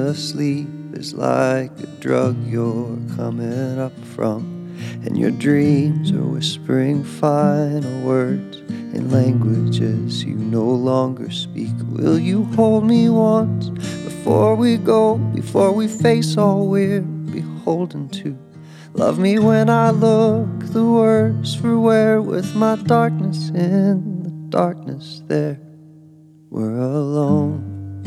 asleep is like a drug you're coming up from, and your dreams are whispering final words in languages you no longer speak. Will you hold me once before we go, before we face all we're beholden to? Love me when I look the worse for wear, with my darkness in the darkness there. We're alone,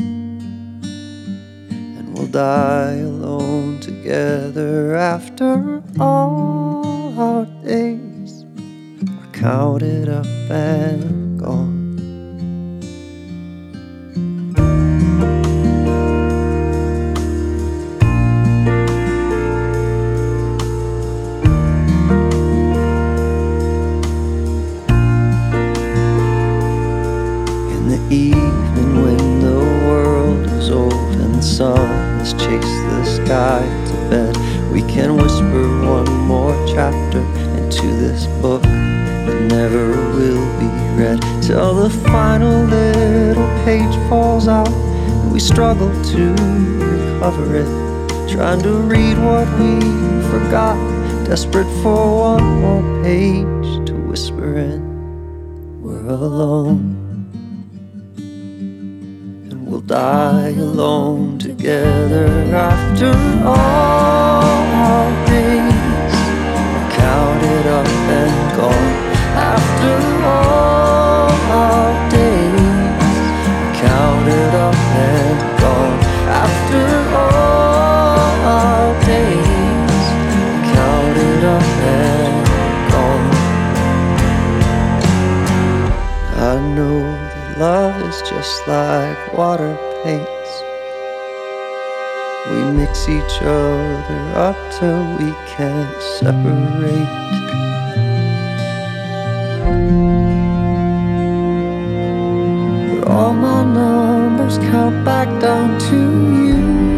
and we'll die alone together after all our days are counted up and gone. In the evening when the world is old and the sun has chased the sky to bed, we can whisper one more chapter into this book that never will be read, till the final little page falls out and we struggle to recover it, trying to read what we forgot, desperate for one more page to whisper in. We're alone, we'll die alone together after all our days are counted up and gone. After all our days are counted up and gone. After all our days are counted up and gone. I know love is just like water paints. We mix each other up till we can't separate. But all my numbers count back down to you.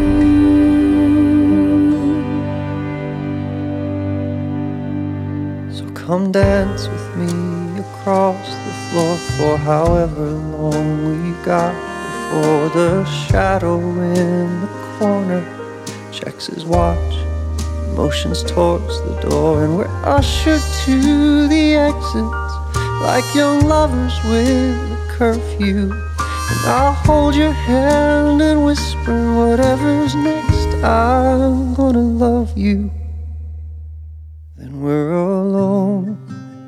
So come dance with me across the floor for however long we've got, before the shadow in the corner checks his watch, motions towards the door, and we're ushered to the exits like young lovers with a curfew. And I'll hold your hand and whisper, whatever's next, I'm gonna love you. Then we're alone,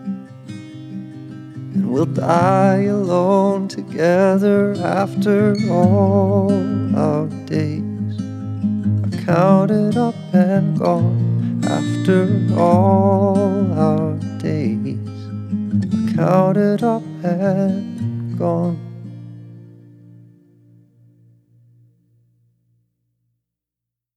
and we'll die alone together after all our days are counted up and gone. After all our days are counted up and gone.